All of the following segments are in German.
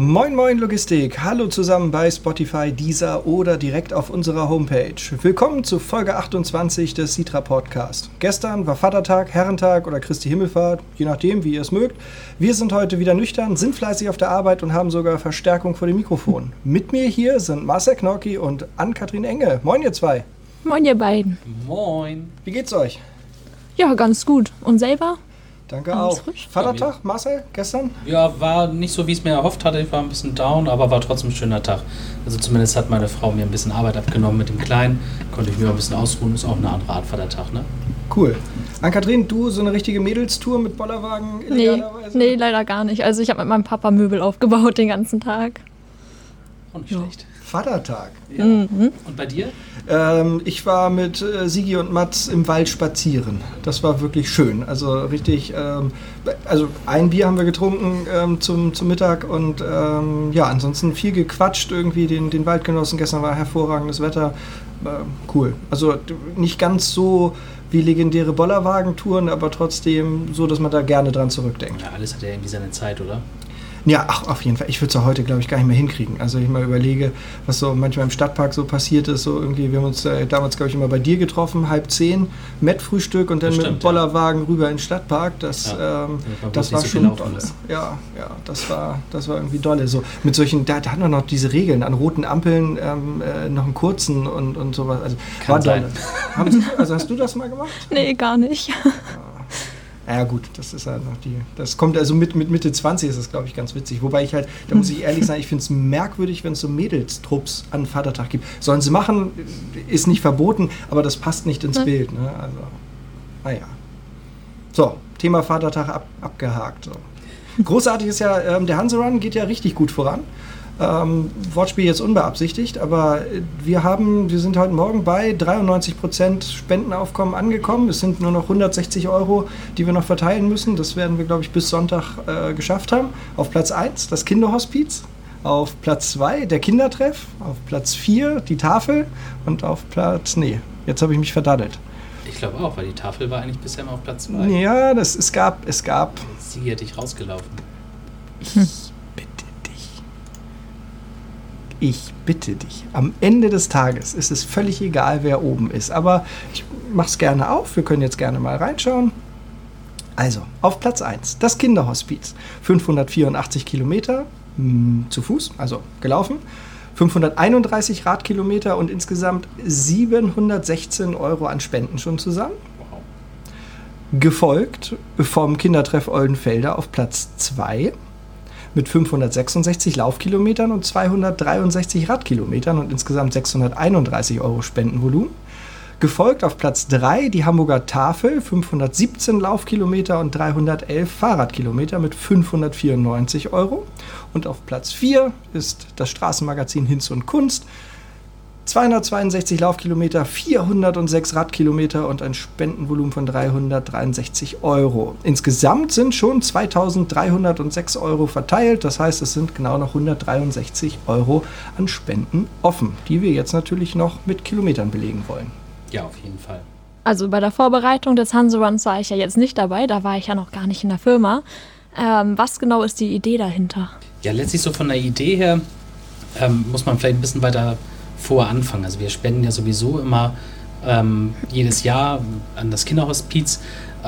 Moin Moin Logistik, hallo zusammen bei Spotify, Deezer oder direkt auf unserer Homepage. Willkommen zu Folge 28 des Citra Podcast. Gestern war Vatertag, Herrentag oder Christi Himmelfahrt, je nachdem, wie ihr es mögt. Wir sind heute wieder nüchtern, sind fleißig auf der Arbeit und haben sogar Verstärkung vor dem Mikrofon. Mit mir hier sind Marcel Knorki und Ann-Kathrin Enge. Moin ihr zwei. Moin ihr beiden. Moin. Wie geht's euch? Ja, ganz gut. Und selber? Danke Alles auch. frisch? Vatertag, Marcel, gestern? Ja, war nicht so, wie ich es mir erhofft hatte. Ich war ein bisschen down, aber war trotzdem ein schöner Tag. Also zumindest hat meine Frau mir ein bisschen Arbeit abgenommen mit dem Kleinen. Konnte ich mir ein bisschen ausruhen. Ist auch eine andere Art Vatertag, ne? Cool. Ann-Kathrin, du so eine richtige Mädelstour mit Bollerwagen illegalerweise? Nee, leider gar nicht. Also ich habe mit meinem Papa Möbel aufgebaut den ganzen Tag. Auch nicht Ja. schlecht. Vatertag. Ja. Und bei dir? Ich war mit Sigi und Mats im Wald spazieren. Das war wirklich schön. Also richtig, also ein Bier haben wir getrunken zum Mittag und ja, ansonsten viel gequatscht, irgendwie den Wald genossen. Gestern war hervorragendes Wetter. Cool. Also nicht ganz so wie legendäre Bollerwagentouren, aber trotzdem so, dass man da gerne dran zurückdenkt. Ja, alles hat ja irgendwie seine Zeit, oder? Ja, ach, auf jeden Fall. Ich würde es ja heute, glaube ich, gar nicht mehr hinkriegen. Also ich mal überlege, was so manchmal im Stadtpark so passiert ist. So irgendwie, wir haben uns damals, glaube ich, immer bei dir getroffen, 9:30, Met-Frühstück und dann Das mit dem stimmt, ja. Bollerwagen rüber in den Stadtpark. Das, das war so schon viel laufen dolle. muss. Ja, das war irgendwie dolle. So mit solchen, da hatten wir noch diese Regeln, an roten Ampeln noch einen kurzen und sowas. Also Kann war sein. dolle. Also hast du das mal gemacht? Nee, gar nicht. Ja gut, das ist halt noch das kommt also mit Mitte 20 ist das, glaube ich, ganz witzig. Wobei ich halt, da muss ich ehrlich sein, ich finde es merkwürdig, wenn es so Mädelstrupps an Vatertag gibt. Sollen sie machen, ist nicht verboten, aber das passt nicht ins Bild. Ne? Also, naja. So, Thema Vatertag abgehakt. So. Großartig ist ja, der Hanse-Run geht ja richtig gut voran. Wortspiel jetzt unbeabsichtigt, aber wir sind heute Morgen bei 93% Spendenaufkommen angekommen. Es sind nur noch 160 €, die wir noch verteilen müssen. Das werden wir, glaube ich, bis Sonntag geschafft haben. Auf Platz 1 das Kinderhospiz, auf Platz 2 der Kindertreff, auf Platz 4 die Tafel und auf jetzt habe ich mich verdaddelt. Ich glaube auch, weil die Tafel war eigentlich bisher immer auf Platz 2. Ja, es gab. Sie hat dich rausgelaufen. Ich bitte dich, am Ende des Tages ist es völlig egal, wer oben ist. Aber ich mach's gerne auf, wir können jetzt gerne mal reinschauen. Also, auf Platz 1, das Kinderhospiz. 584 Kilometer zu Fuß, also gelaufen. 531 Radkilometer und insgesamt 716 € an Spenden schon zusammen. Wow. Gefolgt vom Kindertreff Oldenfelder auf Platz 2. Mit 566 Laufkilometern und 263 Radkilometern und insgesamt 631 € Spendenvolumen. Gefolgt auf Platz 3 die Hamburger Tafel, 517 Laufkilometer und 311 Fahrradkilometer mit 594 €. Und auf Platz 4 ist das Straßenmagazin Hinz und Kunst, 262 Laufkilometer, 406 Radkilometer und ein Spendenvolumen von 363 €. Insgesamt sind schon 2.306 € verteilt. Das heißt, es sind genau noch 163 € an Spenden offen, die wir jetzt natürlich noch mit Kilometern belegen wollen. Ja, auf jeden Fall. Also bei der Vorbereitung des Hanse-Runs war ich ja jetzt nicht dabei. Da war ich ja noch gar nicht in der Firma. Was genau ist die Idee dahinter? Ja, letztlich so von der Idee her muss man vielleicht ein bisschen weiter vor anfangen. Also wir spenden ja sowieso immer jedes Jahr an das Kinderhospiz.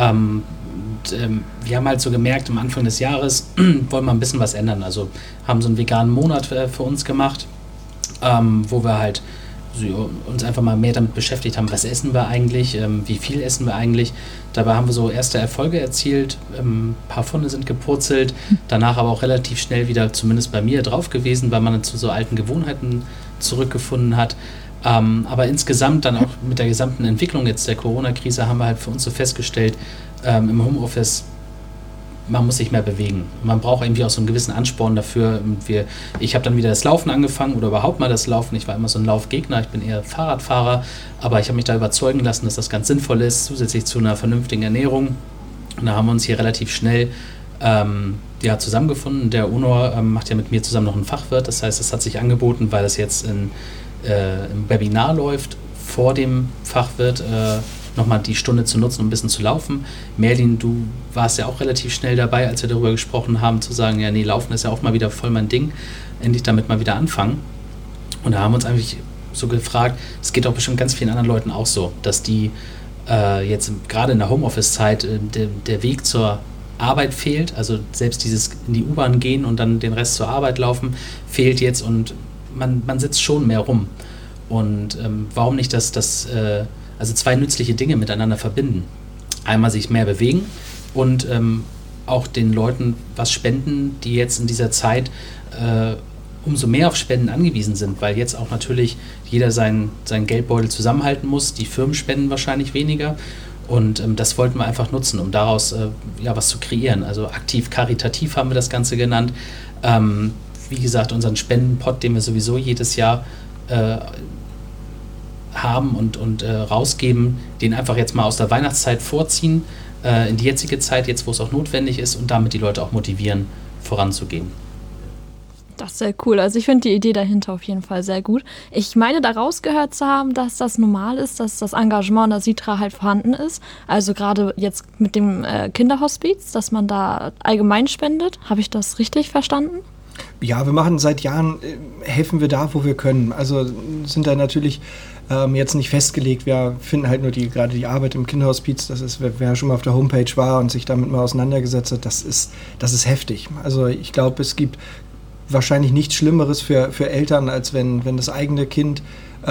Wir haben halt so gemerkt, am Anfang des Jahres wollen wir ein bisschen was ändern. Also haben so einen veganen Monat für uns gemacht, wo wir halt uns einfach mal mehr damit beschäftigt haben, was essen wir eigentlich, wie viel essen wir eigentlich. Dabei haben wir so erste Erfolge erzielt, ein paar Funde sind gepurzelt, danach aber auch relativ schnell wieder, zumindest bei mir, drauf gewesen, weil man dann zu so alten Gewohnheiten zurückgefunden hat. Aber insgesamt dann auch mit der gesamten Entwicklung jetzt der Corona-Krise haben wir halt für uns so festgestellt, im Homeoffice, man muss sich mehr bewegen. Man braucht irgendwie auch so einen gewissen Ansporn dafür. Ich habe dann wieder das Laufen angefangen oder überhaupt mal das Laufen. Ich war immer so ein Laufgegner, ich bin eher Fahrradfahrer, aber ich habe mich da überzeugen lassen, dass das ganz sinnvoll ist, zusätzlich zu einer vernünftigen Ernährung. Und da haben wir uns hier relativ schnell zusammengefunden. Der Onur macht ja mit mir zusammen noch einen Fachwirt. Das heißt, es hat sich angeboten, weil das jetzt im Webinar läuft, vor dem Fachwirt nochmal die Stunde zu nutzen, um ein bisschen zu laufen. Merlin, du warst ja auch relativ schnell dabei, als wir darüber gesprochen haben, zu sagen, ja nee, Laufen ist ja auch mal wieder voll mein Ding, endlich damit mal wieder anfangen. Und da haben wir uns eigentlich so gefragt, es geht auch bestimmt ganz vielen anderen Leuten auch so, dass die jetzt gerade in der Homeoffice-Zeit der Weg zur Arbeit fehlt, also selbst dieses in die U-Bahn gehen und dann den Rest zur Arbeit laufen, fehlt jetzt und man sitzt schon mehr rum. Und warum nicht also zwei nützliche Dinge miteinander verbinden? Einmal sich mehr bewegen und auch den Leuten was spenden, die jetzt in dieser Zeit umso mehr auf Spenden angewiesen sind, weil jetzt auch natürlich jeder seinen Geldbeutel zusammenhalten muss, die Firmen spenden wahrscheinlich weniger und das wollten wir einfach nutzen, um daraus was zu kreieren. Also aktiv-karitativ haben wir das Ganze genannt. Wie gesagt, unseren Spendenpot, den wir sowieso jedes Jahr haben und rausgeben, den einfach jetzt mal aus der Weihnachtszeit vorziehen, in die jetzige Zeit, jetzt wo es auch notwendig ist und damit die Leute auch motivieren, voranzugehen. Das ist sehr cool. Also ich finde die Idee dahinter auf jeden Fall sehr gut. Ich meine, da rausgehört zu haben, dass das normal ist, dass das Engagement der Sitra halt vorhanden ist. Also gerade jetzt mit dem Kinderhospiz, dass man da allgemein spendet. Habe ich das richtig verstanden? Ja, wir machen seit Jahren, helfen wir da, wo wir können. Also sind da natürlich jetzt nicht festgelegt. Wir finden halt nur gerade die Arbeit im Kinderhospiz, das ist, wer schon mal auf der Homepage war und sich damit mal auseinandergesetzt hat, das ist heftig. Also ich glaube, es gibt wahrscheinlich nichts Schlimmeres für Eltern, als wenn das eigene Kind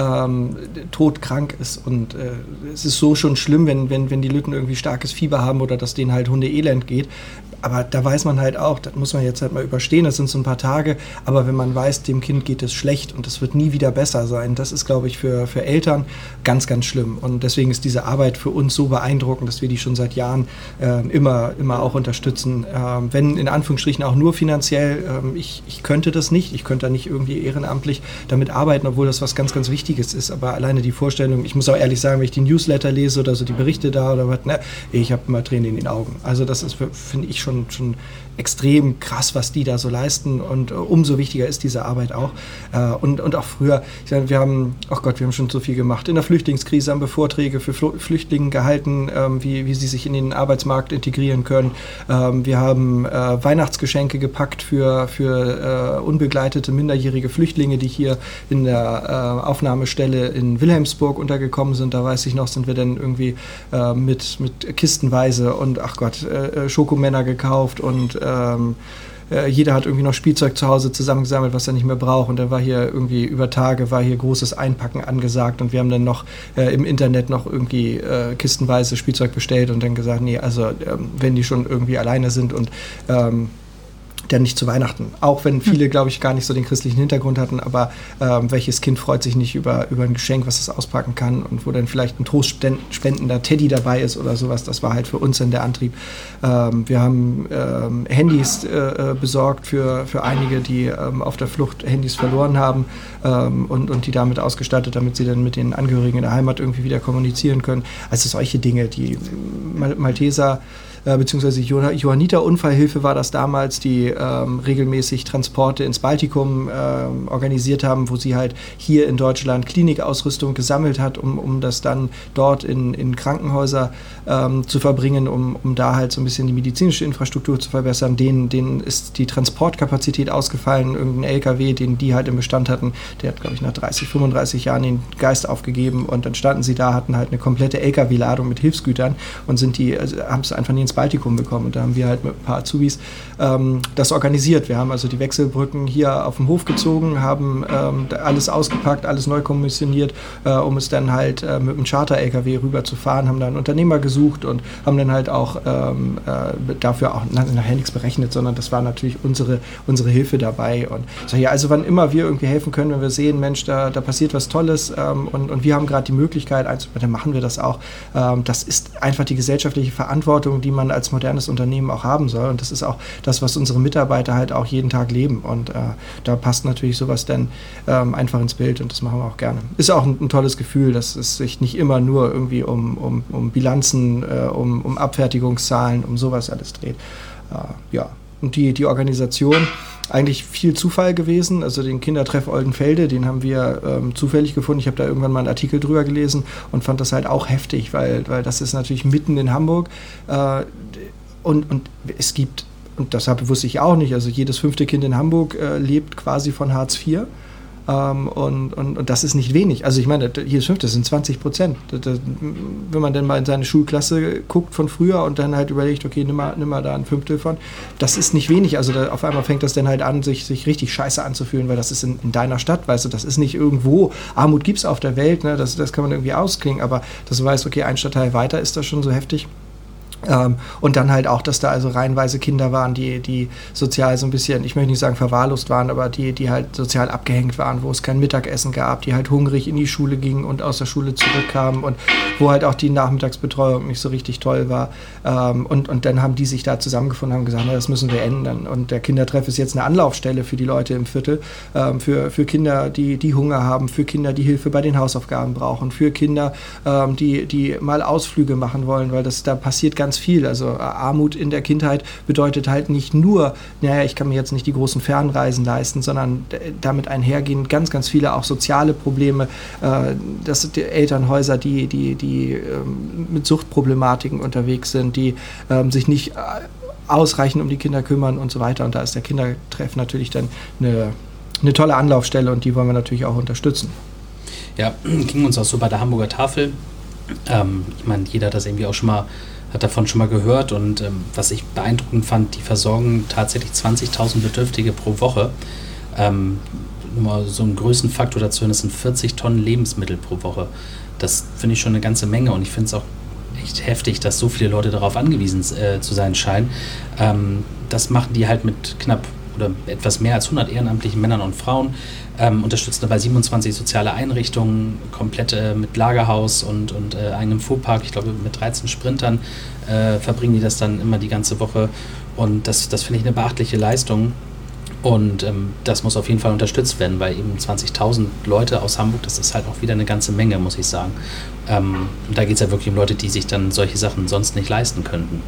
todkrank ist. Und es ist so schon schlimm, wenn die Lütten irgendwie starkes Fieber haben oder dass denen halt Hundeelend geht. Aber da weiß man halt auch, das muss man jetzt halt mal überstehen, das sind so ein paar Tage, aber wenn man weiß, dem Kind geht es schlecht und es wird nie wieder besser sein, das ist, glaube ich, für Eltern ganz, ganz schlimm. Und deswegen ist diese Arbeit für uns so beeindruckend, dass wir die schon seit Jahren immer auch unterstützen. Wenn in Anführungsstrichen auch nur finanziell, ich könnte das nicht, ich könnte da nicht irgendwie ehrenamtlich damit arbeiten, obwohl das was ganz, ganz Wichtiges ist, aber alleine die Vorstellung, ich muss auch ehrlich sagen, wenn ich die Newsletter lese oder so die Berichte da oder was, ich habe immer Tränen in den Augen. Also das ist, finde ich, schon extrem krass, was die da so leisten und umso wichtiger ist diese Arbeit auch. Und auch früher, wir haben schon so viel gemacht. In der Flüchtlingskrise haben wir Vorträge für Flüchtlinge gehalten, wie sie sich in den Arbeitsmarkt integrieren können. Wir haben Weihnachtsgeschenke gepackt für unbegleitete minderjährige Flüchtlinge, die hier in der Aufnahmestelle in Wilhelmsburg untergekommen sind. Da weiß ich noch, sind wir dann irgendwie mit kistenweise und Schokomänner gekauft und jeder hat irgendwie noch Spielzeug zu Hause zusammengesammelt, was er nicht mehr braucht. Und dann war hier irgendwie über Tage großes Einpacken angesagt und wir haben dann noch im Internet noch irgendwie kistenweise Spielzeug bestellt und dann gesagt, wenn die schon irgendwie alleine sind und dann nicht zu Weihnachten. Auch wenn viele, glaube ich, gar nicht so den christlichen Hintergrund hatten, aber welches Kind freut sich nicht über ein Geschenk, was es auspacken kann und wo dann vielleicht ein trostspendender Teddy dabei ist oder sowas. Das war halt für uns dann der Antrieb. Wir haben Handys besorgt für einige, die auf der Flucht Handys verloren haben und die damit ausgestattet, damit sie dann mit den Angehörigen in der Heimat irgendwie wieder kommunizieren können. Also solche Dinge, die Malteser beziehungsweise Johanniter-Unfallhilfe war das damals, die regelmäßig Transporte ins Baltikum organisiert haben, wo sie halt hier in Deutschland Klinikausrüstung gesammelt hat, um das dann dort in Krankenhäuser zu verbringen, um da halt so ein bisschen die medizinische Infrastruktur zu verbessern. Denen ist die Transportkapazität ausgefallen, irgendein LKW, den die halt im Bestand hatten, der hat, glaube ich, nach 30, 35 Jahren den Geist aufgegeben und dann standen sie da, hatten halt eine komplette LKW-Ladung mit Hilfsgütern und haben es einfach nie ins Baltikum bekommen. Und da haben wir halt mit ein paar Azubis das organisiert. Wir haben also die Wechselbrücken hier auf dem Hof gezogen, haben alles ausgepackt, alles neu kommissioniert, um es dann halt mit einem Charter-LKW rüberzufahren, haben dann Unternehmer gesucht und haben dann halt auch dafür auch nachher nichts berechnet, sondern das war natürlich unsere Hilfe dabei. Und so, ja, also wann immer wir irgendwie helfen können, wenn wir sehen, Mensch, da passiert was Tolles und wir haben gerade die Möglichkeit, dann machen wir das auch. Das ist einfach die gesellschaftliche Verantwortung, die man als modernes Unternehmen auch haben soll. Und das ist auch das, was unsere Mitarbeiter halt auch jeden Tag leben. Und da passt natürlich sowas dann einfach ins Bild und das machen wir auch gerne. Ist auch ein tolles Gefühl, dass es sich nicht immer nur irgendwie um Bilanzen, um Abfertigungszahlen, um sowas alles dreht. Ja, Und die Organisation, eigentlich viel Zufall gewesen. Also den Kindertreff Oldenfelde, den haben wir zufällig gefunden. Ich habe da irgendwann mal einen Artikel drüber gelesen und fand das halt auch heftig, weil das ist natürlich mitten in Hamburg. Und es gibt, und das wusste ich auch nicht, also jedes 5. Kind in Hamburg lebt quasi von Hartz IV. Und das ist nicht wenig. Also ich meine, jedes 5. Das sind 20%. Wenn man dann mal in seine Schulklasse guckt von früher und dann halt überlegt, okay, nimm mal da ein 5. von, das ist nicht wenig. Also auf einmal fängt das dann halt an, sich richtig scheiße anzufühlen, weil das ist in deiner Stadt, weißt du, das ist nicht irgendwo. Armut gibt es auf der Welt, ne? Das kann man irgendwie ausklingen, aber dass du weißt, okay, ein Stadtteil weiter ist das schon so heftig. Und dann halt auch, dass da also reihenweise Kinder waren, die sozial so ein bisschen, ich möchte nicht sagen verwahrlost waren, aber die halt sozial abgehängt waren, wo es kein Mittagessen gab, die halt hungrig in die Schule gingen und aus der Schule zurückkamen und wo halt auch die Nachmittagsbetreuung nicht so richtig toll war. Und dann haben die sich da zusammengefunden und haben gesagt, na, das müssen wir ändern. Und der Kindertreff ist jetzt eine Anlaufstelle für die Leute im Viertel, für Kinder, die Hunger haben, für Kinder, die Hilfe bei den Hausaufgaben brauchen, für Kinder, die mal Ausflüge machen wollen, weil da passiert ganz viel. Also Armut in der Kindheit bedeutet halt nicht nur, naja, ich kann mir jetzt nicht die großen Fernreisen leisten, sondern damit einhergehen ganz, ganz viele auch soziale Probleme. Das sind die Elternhäuser, die mit Suchtproblematiken unterwegs sind, die sich nicht ausreichend um die Kinder kümmern und so weiter. Und da ist der Kindertreff natürlich dann eine tolle Anlaufstelle und die wollen wir natürlich auch unterstützen. Ja, ging uns auch so bei der Hamburger Tafel. Ich meine, jeder hat davon schon mal gehört und was ich beeindruckend fand, die versorgen tatsächlich 20.000 Bedürftige pro Woche. Nur mal so einen Größenfaktor dazu, das sind 40 Tonnen Lebensmittel pro Woche. Das finde ich schon eine ganze Menge und ich finde es auch echt heftig, dass so viele Leute darauf angewiesen zu sein scheinen. Das machen die halt mit knapp oder etwas mehr als 100 ehrenamtlichen Männern und Frauen, unterstützen dabei 27 soziale Einrichtungen, komplett mit Lagerhaus und einem Fuhrpark, ich glaube mit 13 Sprintern verbringen die das dann immer die ganze Woche und das finde ich eine beachtliche Leistung und das muss auf jeden Fall unterstützt werden, weil eben 20.000 Leute aus Hamburg, das ist halt auch wieder eine ganze Menge, muss ich sagen. Und da geht es ja wirklich um Leute, die sich dann solche Sachen sonst nicht leisten könnten.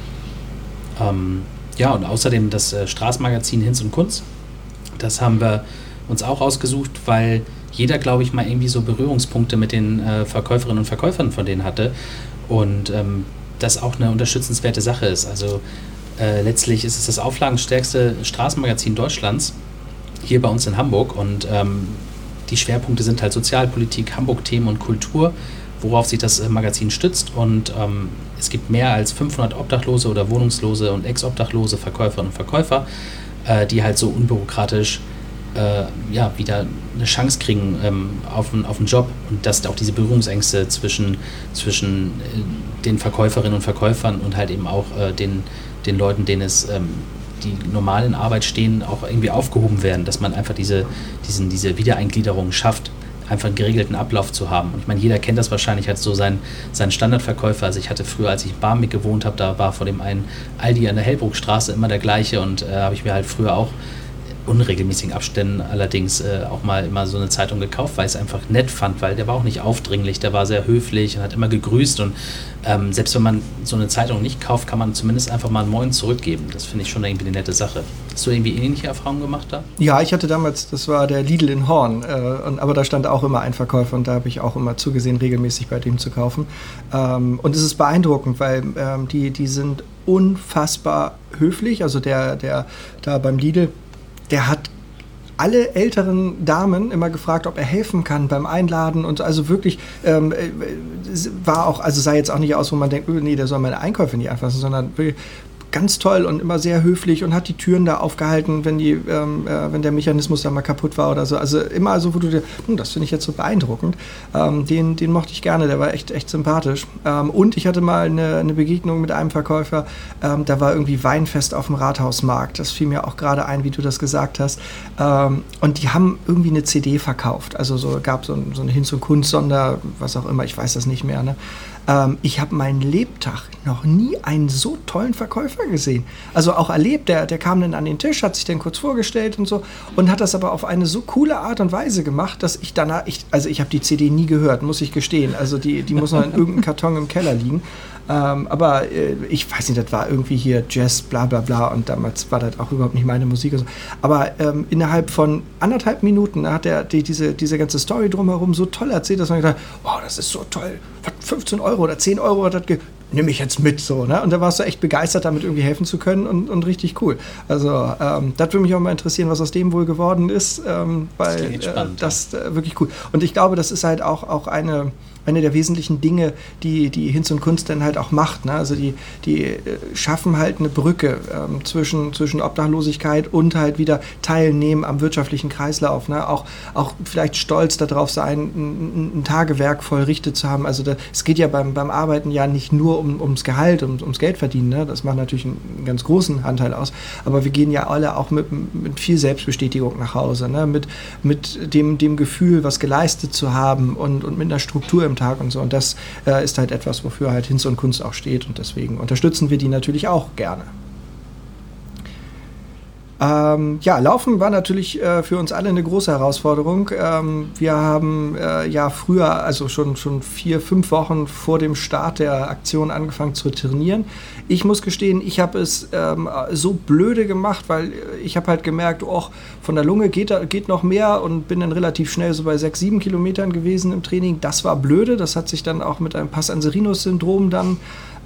Ja, und außerdem das Straßenmagazin Hinz und Kunz, das haben wir uns auch ausgesucht, weil jeder, glaube ich, mal irgendwie so Berührungspunkte mit den Verkäuferinnen und Verkäufern von denen hatte und das auch eine unterstützenswerte Sache ist. Also letztlich ist es das auflagenstärkste Straßenmagazin Deutschlands, hier bei uns in Hamburg und die Schwerpunkte sind halt Sozialpolitik, Hamburg-Themen und Kultur, worauf sich das Magazin stützt und es gibt mehr als 500 Obdachlose oder Wohnungslose und Ex-Obdachlose Verkäuferinnen und Verkäufer, die halt so unbürokratisch wieder eine Chance kriegen auf einen Job und dass auch diese Berührungsängste zwischen den Verkäuferinnen und Verkäufern und halt eben auch den Leuten, denen es die normal in Arbeit stehen, auch irgendwie aufgehoben werden, dass man einfach diese Wiedereingliederung schafft, einfach einen geregelten Ablauf zu haben. Und ich meine, jeder kennt das wahrscheinlich als so seinen Standardverkäufer. Also ich hatte früher, als ich in Barmbek gewohnt habe, da war vor dem einen Aldi an der Hellbruckstraße immer der gleiche und habe ich mir halt früher auch unregelmäßigen Abständen allerdings auch mal immer so eine Zeitung gekauft, weil ich es einfach nett fand, weil der war auch nicht aufdringlich, der war sehr höflich und hat immer gegrüßt und selbst wenn man so eine Zeitung nicht kauft, kann man zumindest einfach mal einen Moin zurückgeben. Das finde ich schon irgendwie eine nette Sache. Hast du irgendwie ähnliche Erfahrungen gemacht da? Ja, ich hatte damals, das war der Lidl in Horn, aber da stand auch immer ein Verkäufer und da habe ich auch immer zugesehen, regelmäßig bei dem zu kaufen. Und es ist beeindruckend, weil die sind unfassbar höflich, also der da beim Lidl, der hat alle älteren Damen immer gefragt, ob er helfen kann beim Einladen und also wirklich war auch, also sah jetzt auch nicht aus, wo man denkt, nee, der soll meine Einkäufe nicht anfassen, sondern ganz toll und immer sehr höflich und hat die Türen da aufgehalten, wenn der Mechanismus da mal kaputt war oder so. Also immer so, wo du dir, das finde ich jetzt so beeindruckend. Den mochte ich gerne, der war echt sympathisch. Und ich hatte mal eine Begegnung mit einem Verkäufer, da war irgendwie Weinfest auf dem Rathausmarkt. Das fiel mir auch gerade ein, wie du das gesagt hast. Und die haben irgendwie eine CD verkauft. Also gab so eine Hinz- und Kunst-Sonder, was auch immer, ich weiß das nicht mehr, ne? Ich habe meinen Lebtag noch nie einen so tollen Verkäufer gesehen. Also auch erlebt, der kam dann an den Tisch, hat sich dann kurz vorgestellt und so und hat das aber auf eine so coole Art und Weise gemacht, dass ich danach, ich habe die CD nie gehört, muss ich gestehen. Also die muss noch in irgendeinem Karton im Keller liegen. Aber ich weiß nicht, das war irgendwie hier Jazz, bla bla bla und damals war das auch überhaupt nicht meine Musik. Und so. Aber innerhalb von 1,5 Minuten hat er diese ganze Story drumherum so toll erzählt, dass man gedacht hat, wow, das ist so toll, 15 Euro oder 10 Euro hat das nehme ich jetzt mit, so, ne? Und da warst du echt begeistert, damit irgendwie helfen zu können und richtig cool. Also, das würde mich auch mal interessieren, was aus dem wohl geworden ist, weil das wirklich cool. Und ich glaube, das ist halt auch eine der wesentlichen Dinge, die Hinz und Kunst dann halt auch macht. Ne? Also die schaffen halt eine Brücke zwischen Obdachlosigkeit und halt wieder Teilnehmen am wirtschaftlichen Kreislauf. Ne? Auch vielleicht stolz darauf sein, ein Tagewerk vollrichtet zu haben. Also es geht ja beim Arbeiten ja nicht nur ums Gehalt, ums Geld verdienen. Ne? Das macht natürlich einen ganz großen Anteil aus. Aber wir gehen ja alle auch mit viel Selbstbestätigung nach Hause. Ne? Mit dem Gefühl, was geleistet zu haben und mit einer Struktur im Tag und so. Und das ist halt etwas, wofür halt Hinz und Kunst auch steht. Und deswegen unterstützen wir die natürlich auch gerne. Laufen war natürlich für uns alle eine große Herausforderung. Wir haben früher, also schon 4-5 Wochen vor dem Start der Aktion angefangen zu trainieren. Ich muss gestehen, ich habe es so blöde gemacht, weil ich habe halt gemerkt, von der Lunge geht noch mehr und bin dann relativ schnell so bei 6-7 Kilometern gewesen im Training. Das war blöde, das hat sich dann auch mit einem Pass-Anserinus-Syndrom dann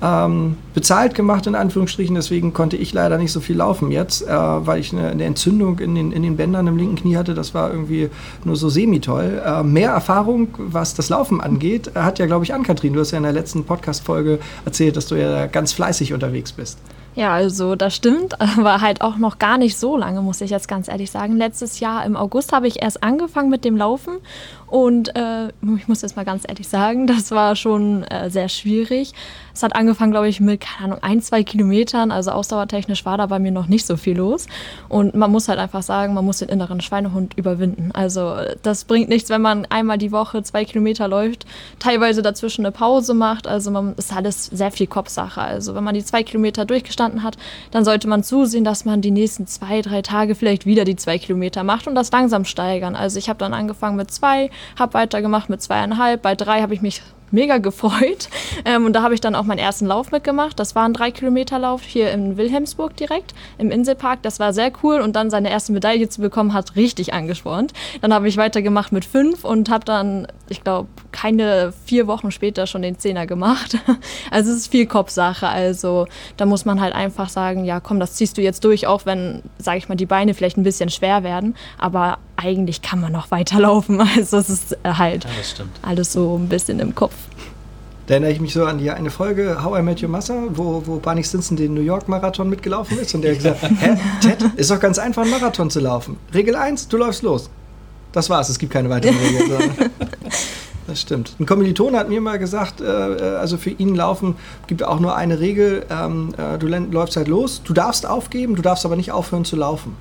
bezahlt gemacht, in Anführungsstrichen. Deswegen konnte ich leider nicht so viel laufen jetzt, weil ich eine Entzündung in den Bändern im linken Knie hatte. Das war irgendwie nur so semi-toll. Mehr Erfahrung, was das Laufen angeht, hat ja, glaube ich, Ann-Kathrin. Du hast ja in der letzten Podcast-Folge erzählt, dass du ja ganz fleißig unterwegs bist. Ja, also das stimmt, aber halt auch noch gar nicht so lange, muss ich jetzt ganz ehrlich sagen. Letztes Jahr im August habe ich erst angefangen mit dem Laufen und ich muss jetzt mal ganz ehrlich sagen, das war schon sehr schwierig. Es hat angefangen, glaube ich, mit, 1-2 Kilometern, also ausdauertechnisch war da bei mir noch nicht so viel los. Und man muss halt einfach sagen, man muss den inneren Schweinehund überwinden. Also das bringt nichts, wenn man einmal die Woche 2 Kilometer läuft, teilweise dazwischen eine Pause macht. Also ist alles sehr viel Kopfsache. Also wenn man die 2 Kilometer durchgestanden hat, dann sollte man zusehen, dass man die nächsten 2-3 Tage vielleicht wieder die 2 Kilometer macht und das langsam steigern. Also ich habe dann angefangen mit 2, habe weitergemacht mit 2,5, bei 3 habe ich mich mega gefreut und da habe ich dann auch meinen ersten Lauf mitgemacht. Das war ein 3-Kilometer-Lauf hier in Wilhelmsburg direkt im Inselpark. Das war sehr cool und dann seine erste Medaille zu bekommen, hat richtig angespornt. Dann habe ich weitergemacht mit 5 und habe dann, ich glaube, keine 4 Wochen später schon den 10er gemacht. Also es ist viel Kopfsache. Also da muss man halt einfach sagen, ja komm, das ziehst du jetzt durch, auch wenn, sage ich mal, die Beine vielleicht ein bisschen schwer werden. Aber eigentlich kann man noch weiterlaufen. Also es ist halt alles so ein bisschen im Kopf. Da erinnere ich mich so an die eine Folge How I Met Your Mother, wo Barney Stinson den New York-Marathon mitgelaufen ist und der gesagt hat, Ted, ist doch ganz einfach, einen Marathon zu laufen. Regel 1, du läufst los. Das war's, es gibt keine weiteren Regeln. Das stimmt. Ein Kommilitone hat mir mal gesagt, also für ihn Laufen gibt auch nur eine Regel, du läufst halt los, du darfst aufgeben, du darfst aber nicht aufhören zu laufen.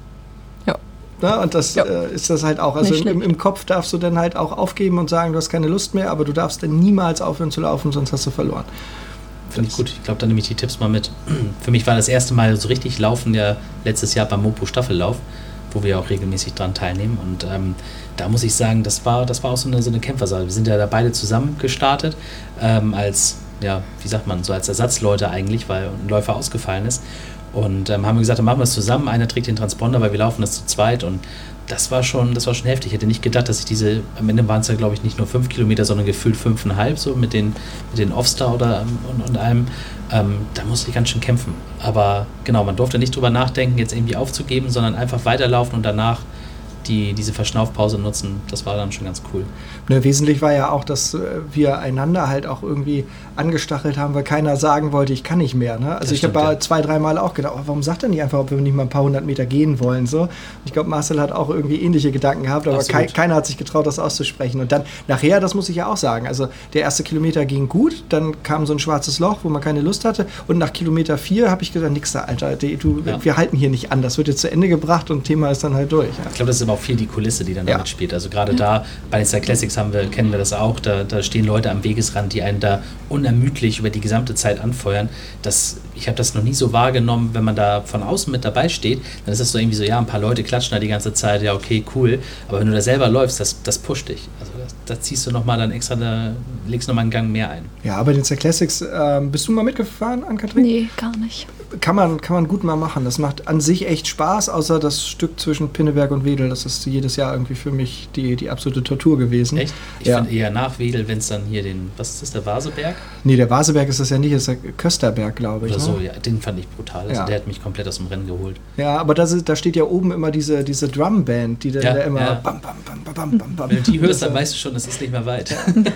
Ja, und das ist das halt auch. Also im Kopf darfst du dann halt auch aufgeben und sagen, du hast keine Lust mehr, aber du darfst dann niemals aufhören zu laufen, sonst hast du verloren. Finde ich gut. Ich glaube, dann nehme ich die Tipps mal mit. Für mich war das erste Mal so richtig Laufen ja letztes Jahr beim Mopo Staffellauf, wo wir auch regelmäßig dran teilnehmen. Und da muss ich sagen, das war auch so eine Kämpfersache. Wir sind ja da beide zusammen gestartet, als Ersatzleute eigentlich, weil ein Läufer ausgefallen ist. Und haben wir gesagt, dann machen wir es zusammen. Einer trägt den Transponder, weil wir laufen das zu zweit. Und das war schon heftig. Ich hätte nicht gedacht, dass ich am Ende waren es ja, glaube ich, nicht nur 5 Kilometer, sondern gefühlt 5,5, so mit den Offstar und allem. Da musste ich ganz schön kämpfen. Aber genau, man durfte nicht drüber nachdenken, jetzt irgendwie aufzugeben, sondern einfach weiterlaufen und danach diese Verschnaufpause nutzen. Das war dann schon ganz cool. Wesentlich war ja auch, dass wir einander halt auch irgendwie angestachelt haben, weil keiner sagen wollte, ich kann nicht mehr. Ne? Also ich habe 2-3 Mal auch gedacht, warum sagt er nicht einfach, ob wir nicht mal ein paar 100 Meter gehen wollen? So. Ich glaube, Marcel hat auch irgendwie ähnliche Gedanken gehabt, aber keiner hat sich getraut, das auszusprechen. Und dann nachher, das muss ich ja auch sagen, also der erste Kilometer ging gut, dann kam so ein schwarzes Loch, wo man keine Lust hatte und nach Kilometer 4 habe ich gedacht, nix da, Alter, wir halten hier nicht an, das wird jetzt zu Ende gebracht und Thema ist dann halt durch. Ja. Ich glaube, das ist aber auch viel die Kulisse, die dann damit spielt. Also gerade da, bei den Star Classics kennen wir das auch, da stehen Leute am Wegesrand, die einen da unermüdlich über die gesamte Zeit anfeuern. Ich habe das noch nie so wahrgenommen, wenn man da von außen mit dabei steht, dann ist das so irgendwie so, ja, ein paar Leute klatschen da die ganze Zeit, ja, okay, cool, aber wenn du da selber läufst, das pusht dich. Also da ziehst du nochmal dann extra, da legst du nochmal einen Gang mehr ein. Ja, aber den Cyclassics, bist du mal mitgefahren, Ann-Kathrin? Nee, gar nicht. Kann man gut mal machen. Das macht an sich echt Spaß, außer das Stück zwischen Pinneberg und Wedel. Das ist jedes Jahr irgendwie für mich die absolute Tortur gewesen. Echt? Ich finde eher nach Wedel, wenn es dann hier was ist das, der Vaseberg? Nee, der Vaseberg ist das ja nicht, das ist der Kösterberg, glaube ich. Oder so, ja, den fand ich brutal. Also der hat mich komplett aus dem Rennen geholt. Ja, aber da steht ja oben immer diese Drumband, die dann da immer bam, bam, bam, bam, bam, bam. Wenn du die hörst, dann weißt du schon, es ist nicht mehr weit.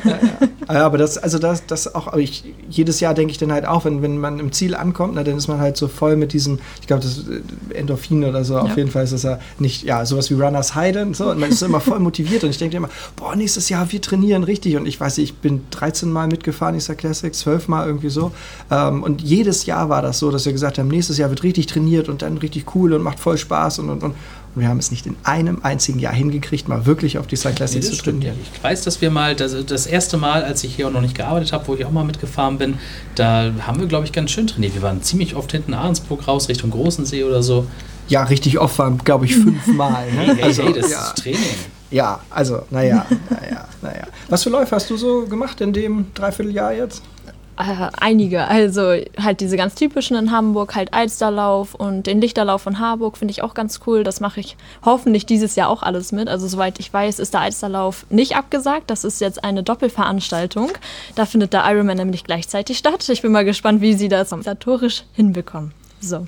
Ja, aber das auch, aber jedes Jahr denke ich dann halt auch, wenn man im Ziel ankommt, dann ist man halt so voll mit diesem, ich glaube, das Endorphin oder so, auf jeden Fall ist das ja nicht, sowas wie Runners High und so, und man ist so immer voll motiviert und ich denke immer, boah, nächstes Jahr, wir trainieren richtig, und ich weiß nicht, ich bin 13 Mal mitgefahren, ich sag Classics, 12 Mal irgendwie so, und jedes Jahr war das so, dass wir gesagt haben, nächstes Jahr wird richtig trainiert und dann richtig cool und macht voll Spaß und wir haben es nicht in einem einzigen Jahr hingekriegt, mal wirklich auf die Cyclassics zu trainieren. Ich weiß, dass wir mal, das erste Mal, als ich hier auch noch nicht gearbeitet habe, wo ich auch mal mitgefahren bin, da haben wir, glaube ich, ganz schön trainiert. Wir waren ziemlich oft hinten Ahrensburg raus, Richtung Großensee oder so. Ja, richtig oft waren, glaube ich, 5 Mal. Ne? Hey, das ist Training. Ja, also, naja. Was für Läufe hast du so gemacht in dem Dreivierteljahr jetzt? Einige, also halt diese ganz typischen in Hamburg, halt Alsterlauf und den Lichterlauf von Harburg finde ich auch ganz cool. Das mache ich hoffentlich dieses Jahr auch alles mit. Also soweit ich weiß, ist der Alsterlauf nicht abgesagt. Das ist jetzt eine Doppelveranstaltung. Da findet der Ironman nämlich gleichzeitig statt. Ich bin mal gespannt, wie sie das organisatorisch hinbekommen. So.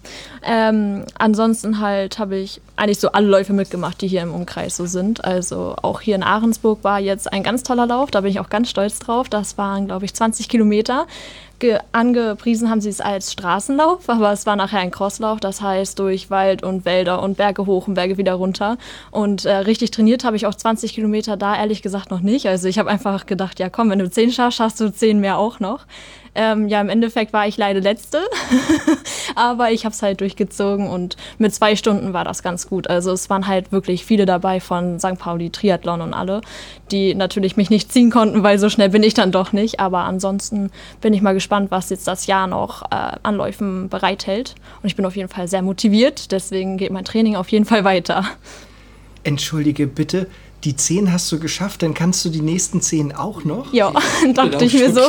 Ansonsten halt habe ich eigentlich so alle Läufe mitgemacht, die hier im Umkreis so sind. Also auch hier in Ahrensburg war jetzt ein ganz toller Lauf, da bin ich auch ganz stolz drauf. Das waren, glaube ich, 20 Kilometer. Angepriesen haben sie es als Straßenlauf, aber es war nachher ein Crosslauf, das heißt durch Wald und Wälder und Berge hoch und Berge wieder runter. Und richtig trainiert habe ich auch 20 Kilometer da ehrlich gesagt noch nicht. Also ich habe einfach gedacht, ja komm, wenn du 10 schaffst, schaffst du 10 mehr auch noch. Im Endeffekt war ich leider Letzte, aber ich habe es halt durchgezogen und mit 2 Stunden war das ganz gut. Also es waren halt wirklich viele dabei von St. Pauli, Triathlon und alle, die natürlich mich nicht ziehen konnten, weil so schnell bin ich dann doch nicht. Aber ansonsten bin ich mal gespannt, was jetzt das Jahr noch an Läufen bereithält. Und ich bin auf jeden Fall sehr motiviert, deswegen geht mein Training auf jeden Fall weiter. Entschuldige bitte, die 10 hast du geschafft, dann kannst du die nächsten 10 auch noch? Ja, dachte ich mir so.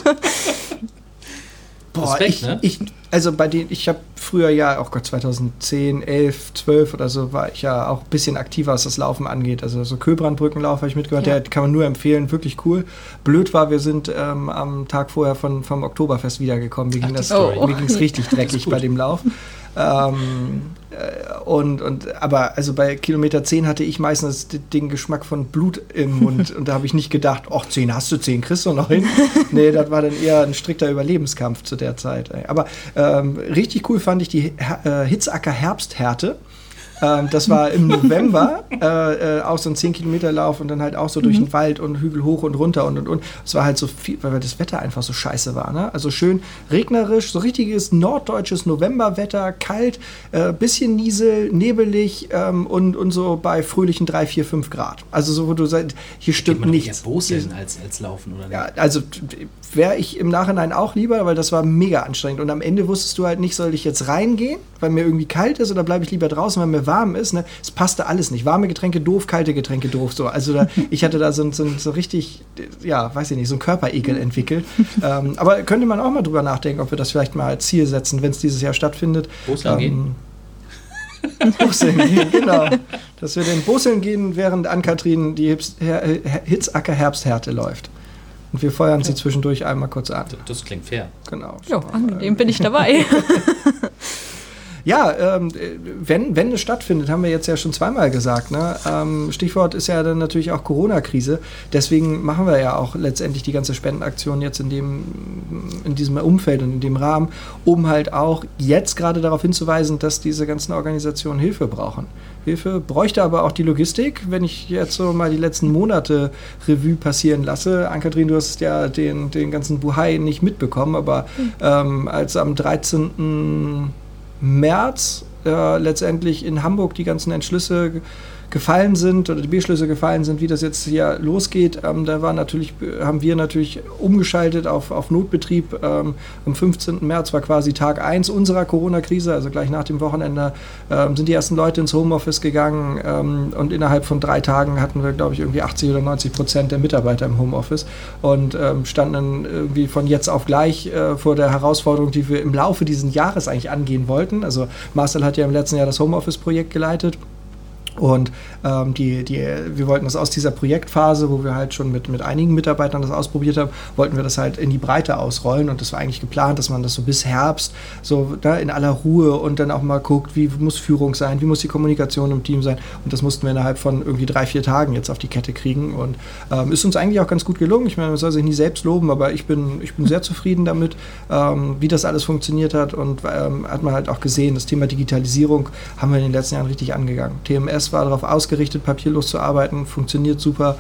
Boah, ich habe früher 2010, 11, 12 oder so, war ich ja auch ein bisschen aktiver, was das Laufen angeht. Also so Köbrandbrückenlauf habe ich mitgehört, der kann man nur empfehlen, wirklich cool. Blöd war, wir sind am Tag vorher vom Oktoberfest wiedergekommen. Mir ging es richtig dreckig bei dem Lauf. Aber also bei Kilometer 10 hatte ich meistens den Geschmack von Blut im Mund und da habe ich nicht gedacht, 10 hast du, 10 kriegst du noch hin. Nee, das war dann eher ein strikter Überlebenskampf zu der Zeit. Aber richtig cool fand ich die Hitzacker Herbsthärte. Das war im November, auch so ein 10-Kilometer-Lauf und dann halt auch so durch den Wald und Hügel hoch und runter und. Es war halt so viel, weil das Wetter einfach so scheiße war. Ne? Also schön regnerisch, so richtiges norddeutsches Novemberwetter, kalt, bisschen Niesel, nebelig und so bei fröhlichen 3, 4, 5 Grad. Also so, wo du sagst, hier stimmt nichts. Boseln als Laufen, oder nicht? Ja, also wäre ich im Nachhinein auch lieber, weil das war mega anstrengend. Und am Ende wusstest du halt nicht, soll ich jetzt reingehen, weil mir irgendwie kalt ist, oder bleibe ich lieber draußen, weil mir warm ist. Ne? Es passte alles nicht. Warme Getränke doof, kalte Getränke doof. So. Also ich hatte da so richtig, weiß ich nicht, so einen Körperekel entwickelt. Aber könnte man auch mal drüber nachdenken, ob wir das vielleicht mal als Ziel setzen, wenn es dieses Jahr stattfindet. Boseln gehen? Boseln gehen, genau. Dass wir den Boseln gehen, während Ann-Kathrin die Hitzacker Herbsthärte läuft. Und wir feuern sie zwischendurch einmal kurz an. Das klingt fair. Genau. Ja, angenehm bin ich dabei. Ja, wenn es stattfindet, haben wir jetzt ja schon zweimal gesagt. Ne? Stichwort ist ja dann natürlich auch Corona-Krise. Deswegen machen wir ja auch letztendlich die ganze Spendenaktion jetzt in diesem Umfeld und in dem Rahmen, um halt auch jetzt gerade darauf hinzuweisen, dass diese ganzen Organisationen Hilfe brauchen. Hilfe bräuchte aber auch die Logistik. Wenn ich jetzt so mal die letzten Monate Revue passieren lasse, Ann-Kathrin, du hast ja den ganzen Buhai nicht mitbekommen, aber als am 13. März letztendlich in Hamburg die ganzen Entschlüsse gefallen sind oder die Beschlüsse gefallen sind, wie das jetzt hier losgeht, haben wir natürlich umgeschaltet auf Notbetrieb. Am 15. März war quasi Tag 1 unserer Corona-Krise, also gleich nach dem Wochenende sind die ersten Leute ins Homeoffice gegangen und innerhalb von 3 Tagen hatten wir, glaube ich, irgendwie 80 oder 90% der Mitarbeiter im Homeoffice und standen dann irgendwie von jetzt auf gleich vor der Herausforderung, die wir im Laufe dieses Jahres eigentlich angehen wollten. Also Marcel hat ja im letzten Jahr das Homeoffice-Projekt geleitet. Und wir wollten das aus dieser Projektphase, wo wir halt schon mit einigen Mitarbeitern das ausprobiert haben, wollten wir das halt in die Breite ausrollen. Und das war eigentlich geplant, dass man das so bis Herbst so da in aller Ruhe und dann auch mal guckt, wie muss Führung sein, wie muss die Kommunikation im Team sein. Und das mussten wir innerhalb von irgendwie 3-4 Tagen jetzt auf die Kette kriegen. Und ist uns eigentlich auch ganz gut gelungen. Ich meine, man soll sich nie selbst loben, aber ich bin sehr zufrieden damit, wie das alles funktioniert hat. Und hat man halt auch gesehen, das Thema Digitalisierung haben wir in den letzten Jahren richtig angegangen. TMS war darauf ausgerichtet, papierlos zu arbeiten, funktioniert super.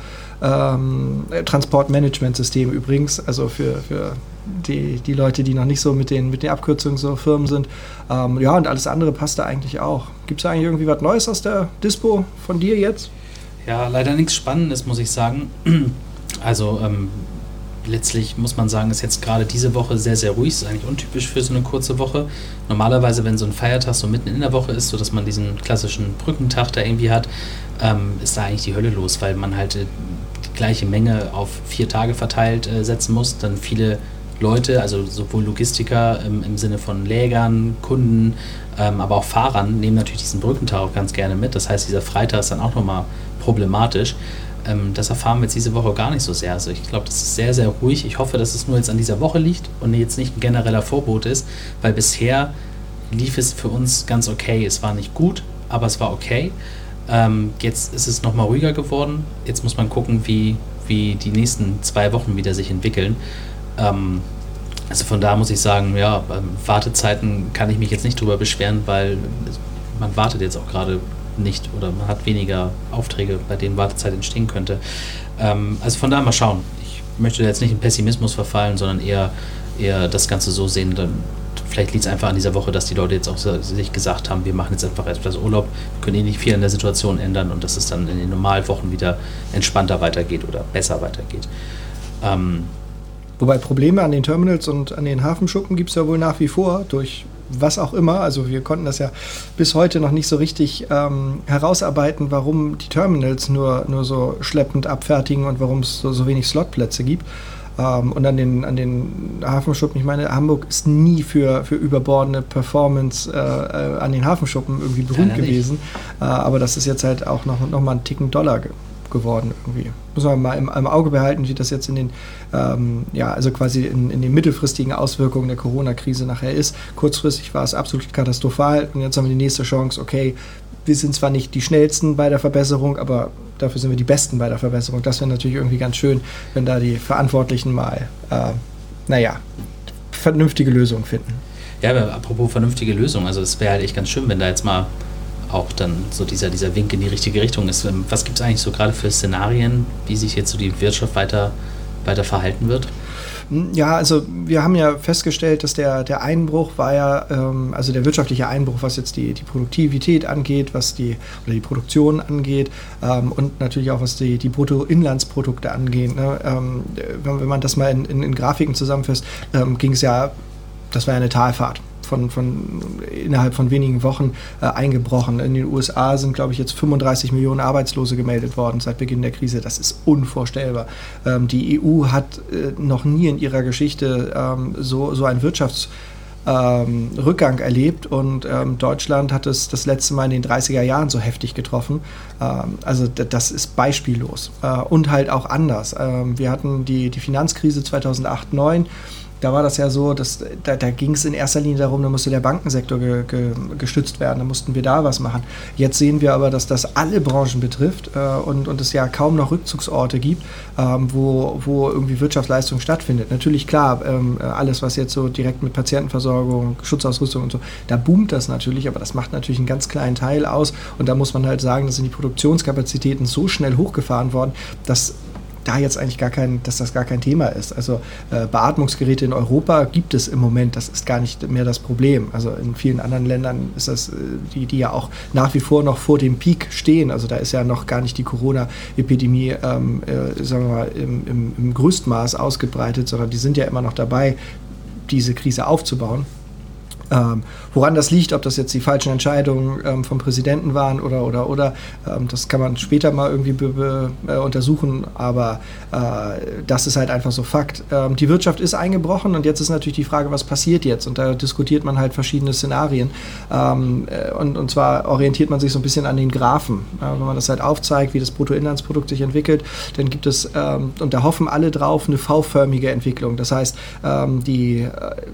Transportmanagementsystem übrigens, also für die Leute, die noch nicht so mit den Abkürzungen so Firmen sind. Und alles andere passt da eigentlich auch. Gibt es eigentlich irgendwie was Neues aus der Dispo von dir jetzt? Ja, leider nichts Spannendes, muss ich sagen. Also letztlich muss man sagen, ist jetzt gerade diese Woche sehr, sehr ruhig. Ist eigentlich untypisch für so eine kurze Woche. Normalerweise, wenn so ein Feiertag so mitten in der Woche ist, sodass man diesen klassischen Brückentag da irgendwie hat, ist da eigentlich die Hölle los, weil man halt die gleiche Menge auf 4 Tage verteilt setzen muss. Dann viele Leute, also sowohl Logistiker im Sinne von Lägern, Kunden, aber auch Fahrern, nehmen natürlich diesen Brückentag auch ganz gerne mit. Das heißt, dieser Freitag ist dann auch nochmal problematisch. Das erfahren wir jetzt diese Woche gar nicht so sehr. Also ich glaube, das ist sehr, sehr ruhig. Ich hoffe, dass es nur jetzt an dieser Woche liegt und jetzt nicht ein genereller Vorbot ist, weil bisher lief es für uns ganz okay. Es war nicht gut, aber es war okay. Jetzt ist es nochmal ruhiger geworden. Jetzt muss man gucken, wie die nächsten 2 Wochen wieder sich entwickeln. Also von da muss ich sagen, ja, Wartezeiten kann ich mich jetzt nicht drüber beschweren, weil man wartet jetzt auch gerade nicht oder man hat weniger Aufträge, bei denen Wartezeit entstehen könnte. Also von da mal schauen. Ich möchte jetzt nicht in Pessimismus verfallen, sondern eher das Ganze so sehen. Dann, vielleicht liegt es einfach an dieser Woche, dass die Leute jetzt auch sich gesagt haben, wir machen jetzt einfach etwas Urlaub, können eh nicht viel an der Situation ändern und dass es dann in den normalen Wochen wieder entspannter weitergeht oder besser weitergeht. Wobei Probleme an den Terminals und an den Hafenschuppen gibt es ja wohl nach wie vor, durch was auch immer. Also wir konnten das ja bis heute noch nicht so richtig herausarbeiten, warum die Terminals nur so schleppend abfertigen und warum es so wenig Slotplätze gibt. Und an den Hafenschuppen, ich meine, Hamburg ist nie für überbordene Performance an den Hafenschuppen irgendwie berühmt gewesen. Aber das ist jetzt halt auch noch mal einen Ticken Dollar geworden irgendwie. Muss man mal im Auge behalten, wie das jetzt in den also quasi in den mittelfristigen Auswirkungen der Corona-Krise nachher ist. Kurzfristig war es absolut katastrophal und jetzt haben wir die nächste Chance, okay, wir sind zwar nicht die Schnellsten bei der Verbesserung, aber dafür sind wir die Besten bei der Verbesserung. Das wäre natürlich irgendwie ganz schön, wenn da die Verantwortlichen mal, vernünftige Lösungen finden. Ja, aber apropos vernünftige Lösungen, also es wäre halt echt ganz schön, wenn da jetzt mal auch dann so dieser Wink in die richtige Richtung ist. Was gibt es eigentlich so gerade für Szenarien, wie sich jetzt so die Wirtschaft weiter verhalten wird? Ja, also wir haben ja festgestellt, dass der Einbruch war ja, also der wirtschaftliche Einbruch, was jetzt die Produktivität angeht, was die Produktion angeht und natürlich auch was die Bruttoinlandsprodukte angeht. Ne? Wenn man das mal in Grafiken zusammenfasst, ging es ja, das war ja eine Talfahrt. Innerhalb von wenigen Wochen eingebrochen. In den USA sind, glaube ich, jetzt 35 Millionen Arbeitslose gemeldet worden seit Beginn der Krise. Das ist unvorstellbar. Die EU hat noch nie in ihrer Geschichte so einen Wirtschaftsrückgang erlebt und Deutschland hat es das letzte Mal in den 30er Jahren so heftig getroffen. Also das ist beispiellos und halt auch anders. Wir hatten die Finanzkrise 2008/09. Da war das ja so, dass da ging es in erster Linie darum, da musste der Bankensektor gestützt werden, da mussten wir da was machen. Jetzt sehen wir aber, dass das alle Branchen betrifft und es ja kaum noch Rückzugsorte gibt, wo irgendwie Wirtschaftsleistung stattfindet. Natürlich klar, alles, was jetzt so direkt mit Patientenversorgung, Schutzausrüstung und so, da boomt das natürlich, aber das macht natürlich einen ganz kleinen Teil aus und da muss man halt sagen, dass sind die Produktionskapazitäten so schnell hochgefahren worden, dass da jetzt eigentlich dass das gar kein Thema ist. Also Beatmungsgeräte in Europa gibt es im Moment, das ist gar nicht mehr das Problem. Also in vielen anderen Ländern ist das, die ja auch nach wie vor noch vor dem Peak stehen. Also da ist ja noch gar nicht die Corona-Epidemie, sagen wir mal, im größten Maß ausgebreitet, sondern die sind ja immer noch dabei, diese Krise aufzubauen. Woran das liegt, ob das jetzt die falschen Entscheidungen vom Präsidenten waren oder das kann man später mal irgendwie untersuchen, aber das ist halt einfach so Fakt. Die Wirtschaft ist eingebrochen und jetzt ist natürlich die Frage, was passiert jetzt? Und da diskutiert man halt verschiedene Szenarien und zwar orientiert man sich so ein bisschen an den Graphen. Wenn man das halt aufzeigt, wie das Bruttoinlandsprodukt sich entwickelt, dann gibt es, und da hoffen alle drauf, eine V-förmige Entwicklung. Das heißt, die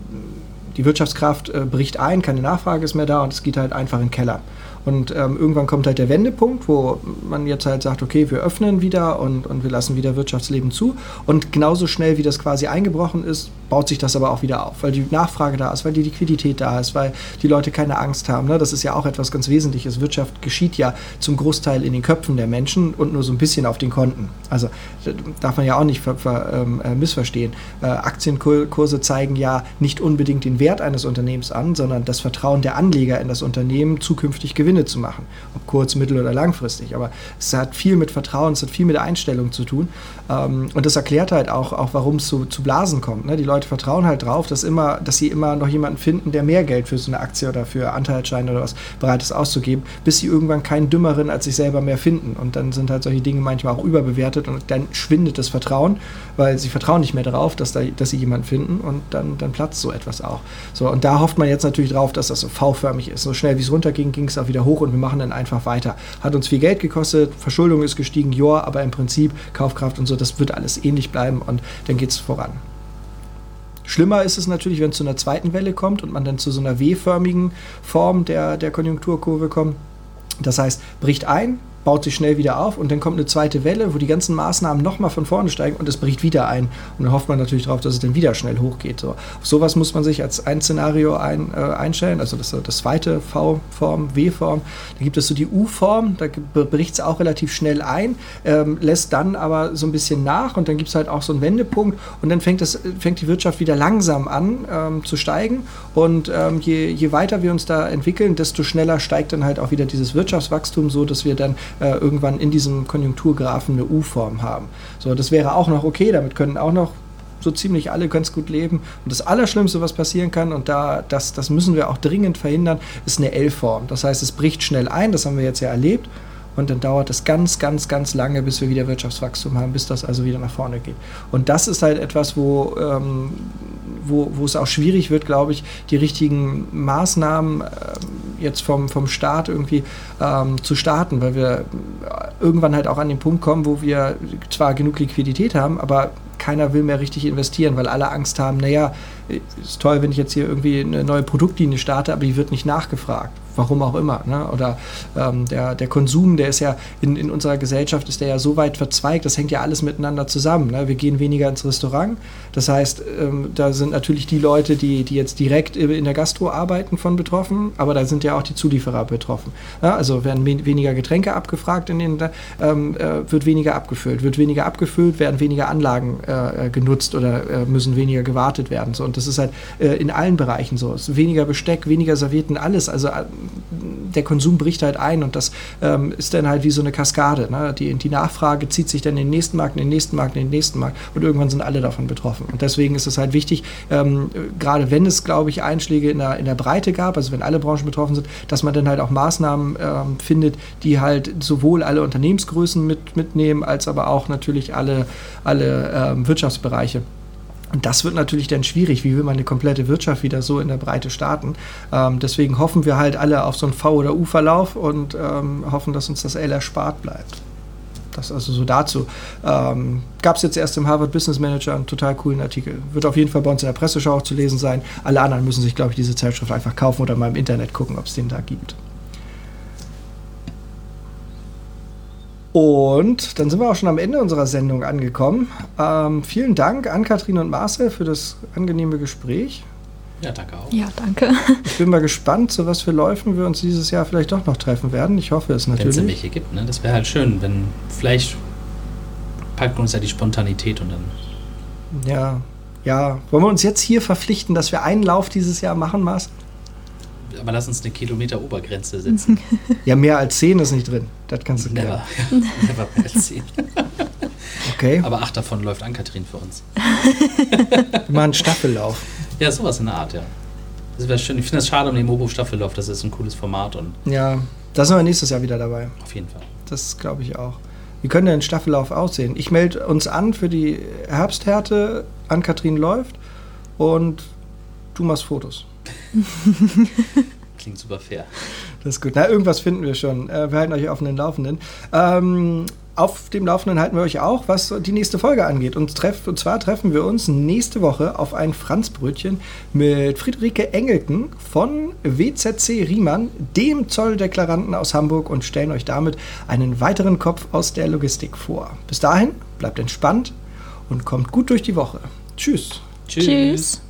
Wirtschaftskraft bricht ein, keine Nachfrage ist mehr da und es geht halt einfach in den Keller. Und irgendwann kommt halt der Wendepunkt, wo man jetzt halt sagt, okay, wir öffnen wieder und wir lassen wieder Wirtschaftsleben zu. Und genauso schnell, wie das quasi eingebrochen ist, baut sich das aber auch wieder auf, weil die Nachfrage da ist, weil die Liquidität da ist, weil die Leute keine Angst haben. Ne? Das ist ja auch etwas ganz Wesentliches. Wirtschaft geschieht ja zum Großteil in den Köpfen der Menschen und nur so ein bisschen auf den Konten. Also darf man ja auch nicht missverstehen. Aktienkurse zeigen ja nicht unbedingt den Wert eines Unternehmens an, sondern das Vertrauen der Anleger in das Unternehmen, zukünftig Gewinne zu machen. Ob kurz-, mittel- oder langfristig. Aber es hat viel mit Vertrauen, es hat viel mit der Einstellung zu tun. Und das erklärt halt auch warum es zu Blasen kommt. Ne? Die Leute vertrauen halt drauf, dass sie immer noch jemanden finden, der mehr Geld für so eine Aktie oder für Anteilsscheine oder was bereit ist auszugeben, bis sie irgendwann keinen Dümmeren als sich selber mehr finden. Und dann sind halt solche Dinge manchmal auch überbewertet und dann schwindet das Vertrauen, weil sie vertrauen nicht mehr darauf, dass sie jemanden finden und dann platzt so etwas auch. So, und da hofft man jetzt natürlich drauf, dass das so V-förmig ist. So schnell wie es runterging, ging es auch wieder hoch und wir machen dann einfach weiter. Hat uns viel Geld gekostet, Verschuldung ist gestiegen, ja, aber im Prinzip Kaufkraft und so, das wird alles ähnlich bleiben und dann geht es voran. Schlimmer ist es natürlich, wenn es zu einer zweiten Welle kommt und man dann zu so einer W-förmigen Form der Konjunkturkurve kommt. Das heißt, bricht ein, baut sich schnell wieder auf und dann kommt eine zweite Welle, wo die ganzen Maßnahmen nochmal von vorne steigen und es bricht wieder ein. Und dann hofft man natürlich darauf, dass es dann wieder schnell hochgeht. So. Auf sowas muss man sich als ein Szenario einstellen, also das zweite V-Form, W-Form. Da gibt es so die U-Form, da bricht es auch relativ schnell ein, lässt dann aber so ein bisschen nach und dann gibt es halt auch so einen Wendepunkt und dann fängt die Wirtschaft wieder langsam an zu steigen und je weiter wir uns da entwickeln, desto schneller steigt dann halt auch wieder dieses Wirtschaftswachstum, so dass wir dann irgendwann in diesem Konjunkturgraphen eine U-Form haben. So, das wäre auch noch okay, damit können auch noch so ziemlich alle ganz gut leben. Und das Allerschlimmste, was passieren kann, und das müssen wir auch dringend verhindern, ist eine L-Form. Das heißt, es bricht schnell ein, das haben wir jetzt ja erlebt. Und dann dauert es ganz, ganz, ganz lange, bis wir wieder Wirtschaftswachstum haben, bis das also wieder nach vorne geht. Und das ist halt etwas, wo es auch schwierig wird, glaube ich, die richtigen Maßnahmen jetzt vom Staat irgendwie zu starten, weil wir irgendwann halt auch an den Punkt kommen, wo wir zwar genug Liquidität haben, aber keiner will mehr richtig investieren, weil alle Angst haben, naja, ist toll, wenn ich jetzt hier irgendwie eine neue Produktlinie starte, aber die wird nicht nachgefragt. Warum auch immer. Ne? Oder der Konsum, der ist ja in unserer Gesellschaft, ist der ja so weit verzweigt, das hängt ja alles miteinander zusammen. Ne? Wir gehen weniger ins Restaurant. Das heißt, da sind natürlich die Leute, die jetzt direkt in der Gastro arbeiten, von betroffen, aber da sind ja auch die Zulieferer betroffen. Ja? Also werden weniger Getränke abgefragt, wird weniger abgefüllt. Wird weniger abgefüllt, werden weniger Anlagen genutzt oder müssen weniger gewartet werden. So. Und das ist halt in allen Bereichen so. Es ist weniger Besteck, weniger Servietten, alles. Also der Konsum bricht halt ein und das ist dann halt wie so eine Kaskade. Ne? Die Nachfrage zieht sich dann in den nächsten Markt, in den nächsten Markt, in den nächsten Markt und irgendwann sind alle davon betroffen. Und deswegen ist es halt wichtig, gerade wenn es, glaube ich, Einschläge in der Breite gab, also wenn alle Branchen betroffen sind, dass man dann halt auch Maßnahmen findet, die halt sowohl alle Unternehmensgrößen mitnehmen, als aber auch natürlich alle Wirtschaftsbereiche. Und das wird natürlich dann schwierig. Wie will man eine komplette Wirtschaft wieder so in der Breite starten? Deswegen hoffen wir halt alle auf so einen V- oder U-Verlauf und hoffen, dass uns das L erspart bleibt. Das also so dazu. Gab es jetzt erst im Harvard Business Manager einen total coolen Artikel. Wird auf jeden Fall bei uns in der Presseschau auch zu lesen sein. Alle anderen müssen sich, glaube ich, diese Zeitschrift einfach kaufen oder mal im Internet gucken, ob es den da gibt. Und dann sind wir auch schon am Ende unserer Sendung angekommen. Vielen Dank an Kathrin und Marcel für das angenehme Gespräch. Ja, danke auch. Ja, danke. Ich bin mal gespannt, zu was für Läufen wir uns dieses Jahr vielleicht doch noch treffen werden. Ich hoffe es natürlich. Wenn es welche gibt, ne? Das wäre halt schön, wenn vielleicht packt uns ja die Spontanität und dann. Ja. Wollen wir uns jetzt hier verpflichten, dass wir einen Lauf dieses Jahr machen, Mars? Aber lass uns eine Kilometer-Obergrenze setzen. Ja, mehr als 10 ist nicht drin. Das kannst du Never. klären. Never mehr als 10. Okay. Aber 8 davon läuft Ann-Kathrin für uns. Wir machen einen Staffellauf. Ja, sowas in der Art, ja. Das wäre schön. Ich finde es schade um den Mobo-Staffellauf. Das ist ein cooles Format und Ja, da sind wir nächstes Jahr wieder dabei. auf jeden Fall. Das glaube ich auch. Wie könnte ein Staffellauf aussehen? Ich melde uns an für die Herbsthärte. Ann-Kathrin läuft und du machst Fotos. Klingt super fair. Das ist gut. Na, irgendwas finden wir schon. Wir halten euch auf den Laufenden. Auf dem Laufenden halten wir euch auch, was die nächste Folge angeht. Und zwar treffen wir uns nächste Woche auf ein Franzbrötchen mit Friederike Engelken von WZC Riemann, dem Zolldeklaranten aus Hamburg, und stellen euch damit einen weiteren Kopf aus der Logistik vor. Bis dahin, bleibt entspannt und kommt gut durch die Woche. Tschüss. Tschüss.